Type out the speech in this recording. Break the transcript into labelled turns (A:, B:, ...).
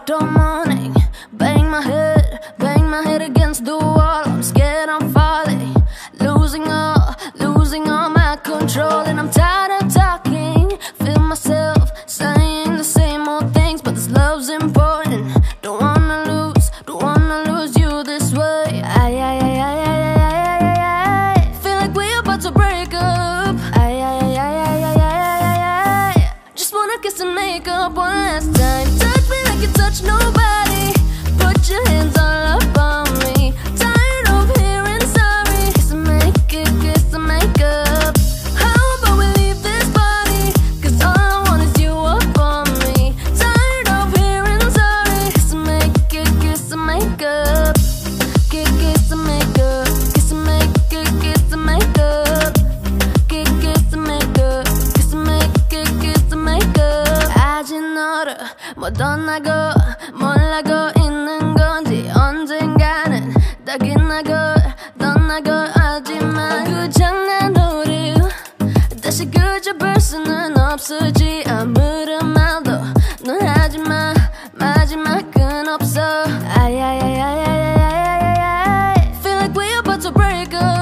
A: till morning. Bang my head against the wall. I'm scared I'm falling, losing all my control. And I'm tired of talking, feel myself saying the same old things. But this love's important, don't wanna lose you this way. Feel like we're about to break up. Just wanna kiss and make up one last time. Touch me like you touch nobody. Put your hands all up on me. Tired of hearing sorry. Kiss and make up. How about we leave this body? Cause all I want is you up on me. Tired of hearing sorry. Kiss and make up. Kiss and make up. Kiss and make up. Kiss and make up. Kiss and make up. Kiss and make up. 아직 너를 못 떠나고 몰라고 있는 건지 언젠가는 다 떠나고 하지만 그 장난으로 다시 그저볼 수는 없을지. 아무런 말도 넌 하지마, 마지막은 없어. Feel like we're about to break up.